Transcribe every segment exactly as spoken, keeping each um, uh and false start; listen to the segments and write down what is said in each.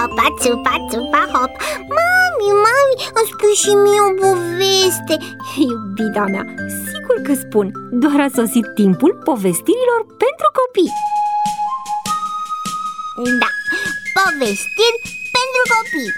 hopa, țupa, țupa, hop. Mami, mami, îmi spui și mie o poveste. Iubita mea, sigur că spun. Doar a sosit timpul povestirilor pentru copii. Da, povestiri pentru copii.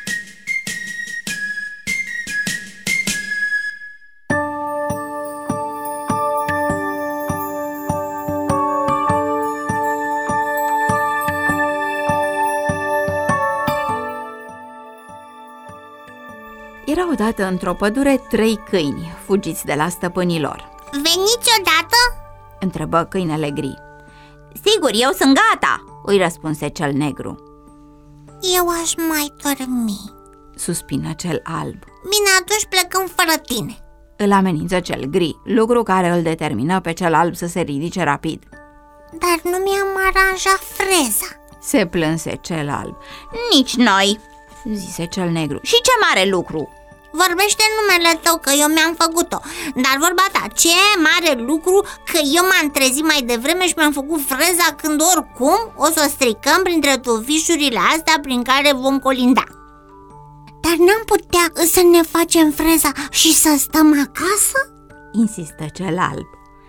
Era odată într-o pădure trei câini, fugiți de la stăpânii lor. Veniți odată? Întrebă câinele gri. Sigur, eu sunt gata, îi răspunse cel negru. Eu aș mai dormi, suspină cel alb. Bine, atunci plecăm fără tine. Îl amenință cel gri, lucru care îl determină pe cel alb să se ridice rapid. Dar nu mi-am aranjat freza, se plânse cel alb. Nici noi, zise cel negru. Și ce mare lucru! Vorbește în numele tău, că eu mi-am făcut-o. Dar vorba ta, ce mare lucru că eu m-am trezit mai devreme și mi-am făcut freza, când oricum o să o stricăm printre tufișurile astea prin care vom colinda. Dar n-am putea să ne facem freza și să stăm acasă? Insistă cel alb.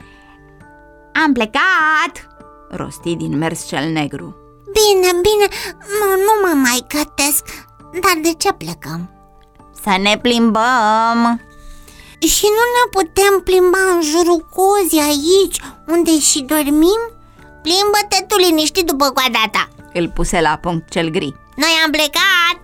Am plecat, rosti din mers cel negru. Bine, bine, nu, nu mă mai gătesc. Dar de ce plecăm? Să ne plimbăm. Și nu ne putem plimba în jurul cozii aici, unde și dormim? Plimbă-te tu liniștit după coada ta, îl puse la punct cel gri. Noi am plecat.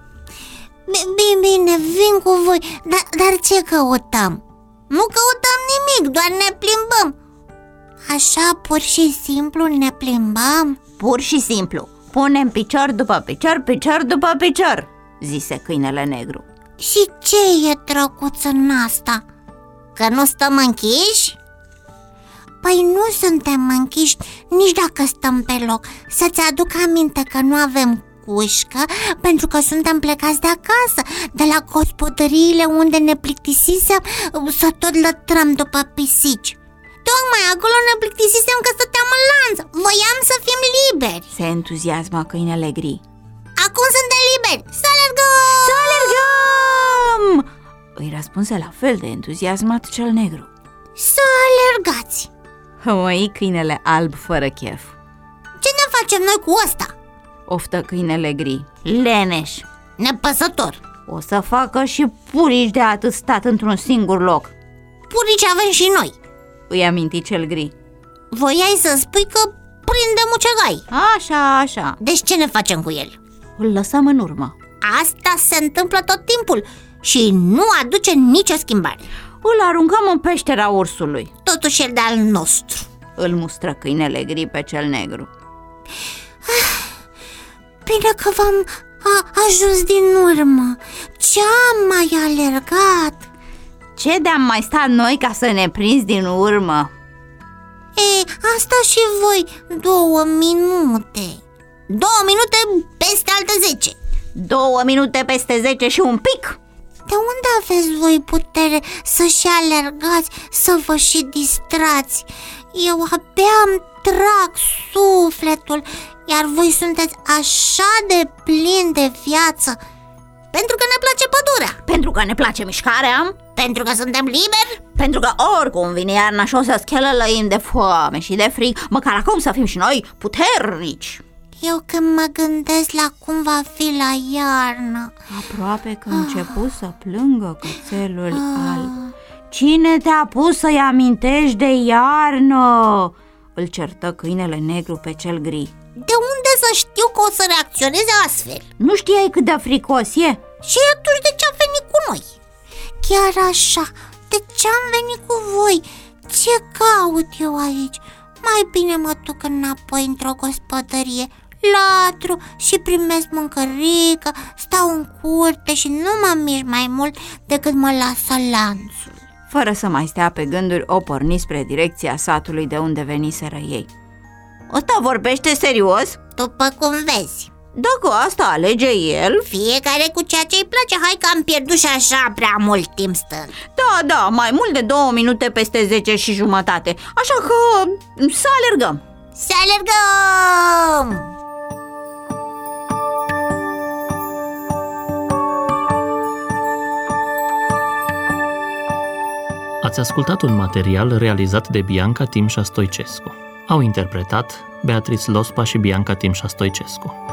Bine, bine, vin cu voi. Dar, dar ce căutăm? Nu căutăm nimic, doar ne plimbăm. Așa pur și simplu ne plimbăm? Pur și simplu, punem picior după picior, picior după picior, zise câinele negru. Și ce e drăguț în asta? Că nu stăm închiși? Păi nu suntem închiși nici dacă stăm pe loc. Să-ți aduc aminte că nu avem cușcă, pentru că suntem plecați de acasă, de la gospodăriile unde ne plictisisem să tot lătrăm după pisici. Tocmai acolo ne plictisisem că stăteam în lanț. Voiam să fim liberi. Se entuziasma câinele gri. Acum suntem liberi, să alergăm! Să alergăm! Îi răspunse la fel de entuziasmat cel negru. Să alergați! Hămăi câinele alb fără chef. Ce ne facem noi cu ăsta? Oftă câinele gri. Leneș, nepăsător. O să facă și purici de atât stat într-un singur loc. Purici avem și noi, îi aminti cel gri. Voiai să spui că prindem ucegai. Așa, așa. Deci ce ne facem cu el? Îl lăsăm în urmă. Asta se întâmplă tot timpul și nu aduce nicio schimbare. Îl aruncăm în peștera ursului. Totuși el de-al nostru, îl mustră câinele gri pe cel negru. Bine că v-am a, ajuns din urmă. Ce-am mai alergat? Ce de-am mai stat noi ca să ne prinzi din urmă? Ei, asta și voi, două minute. Două minute peste alte zece. Două minute peste zece și un pic. De unde aveți voi putere să și alergați, să vă și distrați? Eu abia îmi trag sufletul, iar voi sunteți așa de plini de viață. Pentru că ne place pădurea. Pentru că ne place mișcarea. Pentru că suntem liberi. Pentru că oricum vine iarna și o să schelălăim de foame și de frig, măcar acum să fim și noi puternici. Eu când mă gândesc la cum va fi la iarnă. Aproape că a început să plângă cățelul alb. Cine te-a pus să-i amintești de iarnă? Îl certă câinele negru pe cel gri. De unde să știu că o să reacționeze astfel? Nu știai cât de fricos e? Și atunci de ce am venit cu noi? Chiar așa, de ce am venit cu voi? Ce caut eu aici? Mai bine mă duc înapoi într-o gospodărie, latru și primesc mâncărică, stau în curte și nu mă mișc mai mult decât mă lasă lanțul. Fără să mai stea pe gânduri, o porni spre direcția satului de unde veniseră ei. Ăsta vorbește serios? După cum vezi. Dacă asta alege el... Fiecare cu ceea ce îi place. Hai că am pierdut și așa prea mult timp stând. Da, da, mai mult de două minute peste zece și jumătate. Așa că să alergăm. Să alergăm! Ați ascultat un material realizat de Bianca Timșa Stoicescu. Au interpretat Beatrice Lospa și Bianca Timșa Stoicescu.